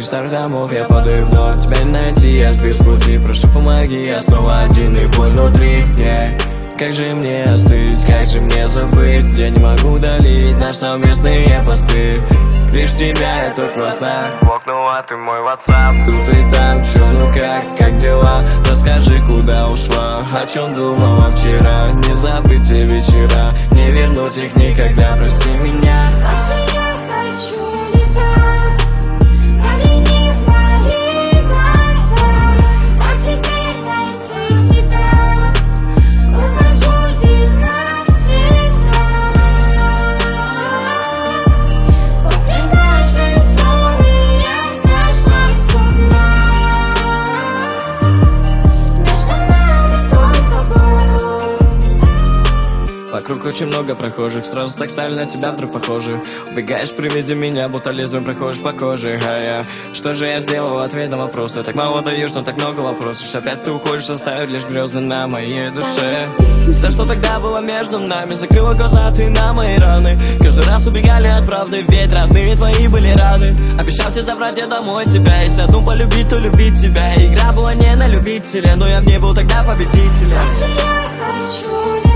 из старых домов я падаю вновь. Тебя не найти, я сбил с пути. Прошу, помоги, я снова один и боль внутри, Как же мне остыть, как же мне забыть? Я не могу удалить наши совместные посты. Лишь тебя я тут просто блокнула ты мой WhatsApp. Тут и там, чё, ну как дела? Расскажи, куда ушла, о чем думала вчера. Не забыть те вечера, не вернуть их никогда, прости меня. Как же я хочу летать, загляни в мои глаза. Как теперь найти тебя? Ухожу ведь навсегда. После каждой ссоры я сошла с ума. Между нами только боль. Вокруг очень много прохожих, сразу так стали на тебя вдруг похожи. Убегаешь при виде меня, будто лезвием проходишь по коже. Что же я сделал в ответ на вопрос? Ты так мало даешь, но так много вопросов. Что опять ты уходишь, оставив лишь грезы на моей душе. Все, что тогда было между нами, закрыла глаза ты на мои раны. Каждый раз убегали от правды, ведь родные твои были рады. Обещал тебе забрать я домой тебя, если одну полюбить, то любить тебя. Игра была не на любителя, но я в ней был тогда победителем. Как же я хочу летать.